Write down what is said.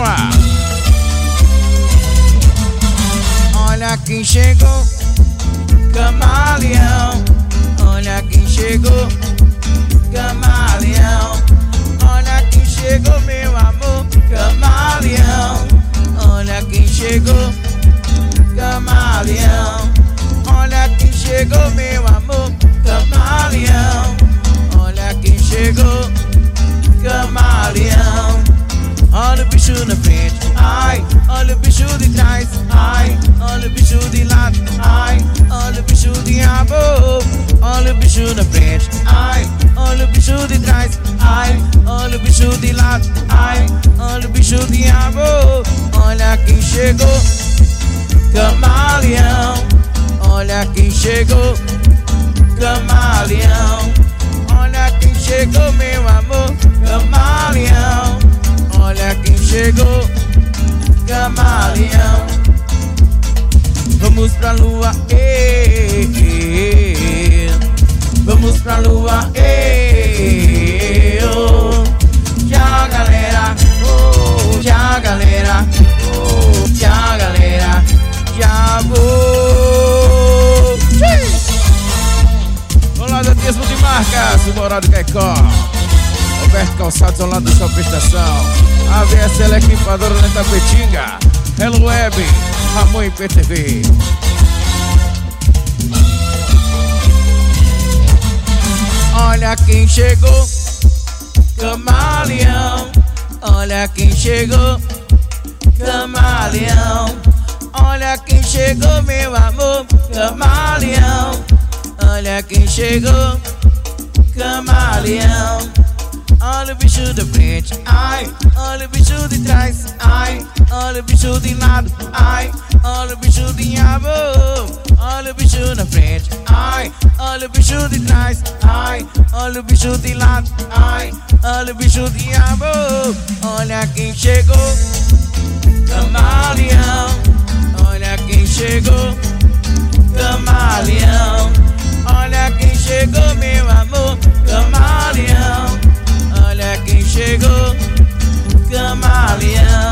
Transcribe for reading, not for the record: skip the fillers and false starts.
ar. Olha quem chegou, camaleão. Olha quem chegou, camaleão. Olha quem chegou, meu amor, camaleão. Olha quem chegou, camaleão. Olha quem chegou, meu amor, camaleão. Olha quem chegou, camaleão. Olha o bicho na frente, ai. Olha o bicho de trás, ai. Olha o bicho de lado, ai. Olha o bicho de rabo. Olha o bicho na frente, ai. Olha o bicho de trás, ai. Olha o bicho de lado, ai. Olha o bicho de rabo. Olha quem chegou, camaleão. Olha quem chegou, camaleão. Olha quem chegou, meu amor, camaleão. Olha quem chegou, camaleão. Vamos pra lua, vamos pra lua, oh. Tchau galera, oh. Tchau galera, oh. Tchau galera, já vou. Olá, Datismo de Marcas, o Moral do Caicó. Roberto Calçados ao lado da sua prestação. AVSL Equipadora na Tapetinga. Hello Web, Ramon e PTV. Olha quem chegou, camaleão. Olha quem chegou, camaleão. Olha quem chegou, meu amor, camaleão. Olha quem chegou, camaleão. Olha o bicho da frente, ai. Olha o bicho de trás, ai. Olha o bicho de lado, ai. Olha o bicho de rabo. Olha o bicho na frente, ai. Olha o bicho de trás, ai. Olha o bicho de lado, ai. Olha o bicho de rabo. Olha quem chegou, camaleão. Olha quem chegou, camaleão. Olha quem chegou, meu amor, camaleão. Olha quem chegou, camaleão.